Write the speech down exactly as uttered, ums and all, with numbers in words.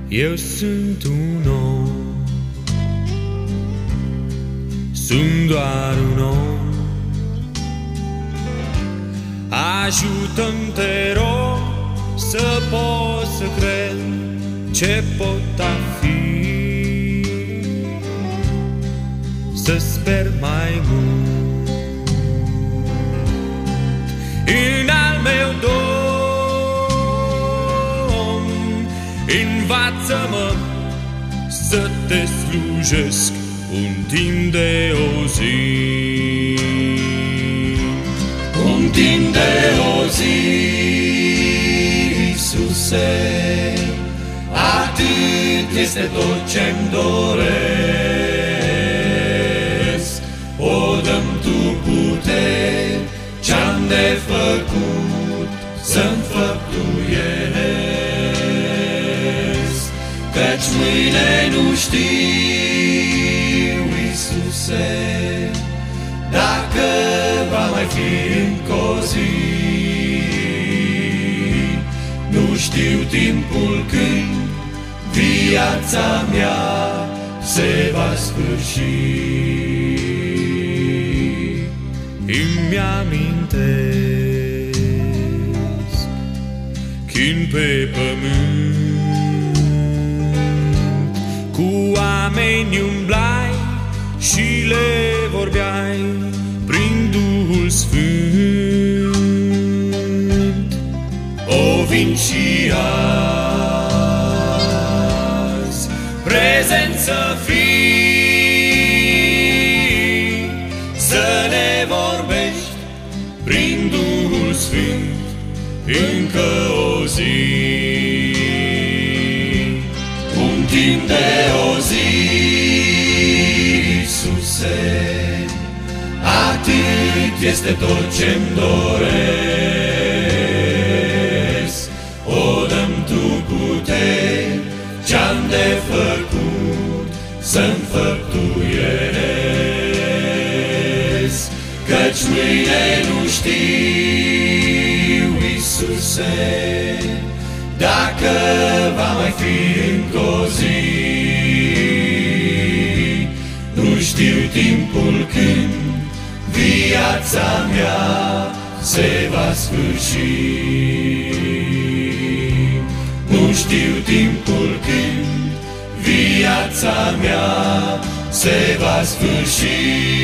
Eu sunt un om, sunt doar un om. Ajută-mi, te rog, să pot să cred ce pot a fi, să sper mai mult în al meu dom. Învață-mă să te slujesc un timp de o zi, un timp de o zi, Iisuse, atât este tot ce-mi doresc. O dă-mi Tu puteri ce-am de făcut să-mi făptuiesc, căci mâine nu știu, Iisuse, dacă va mai fi încă o zi. Nu știu timpul când viața mea se va sfârși. Îmi amintesc când pe pământ cu oameni umblai și le vorbeai prin Duhul Sfânt. O vin și azi prezent să fii, să ne vorbești prin Duhul Sfânt încă o zi. Un timp de o zi, Iisuse, atât este tot ce-mi doresc. O dă-mi Tu puteri ce-am de făcut să-mi făptuiesc, căci mâine nu știu, Iisuse, dacă va mai fi încă o zi. Nu știu timpul când viața mea se va sfârși. Nu știu timpul când viața mea se va sfârși.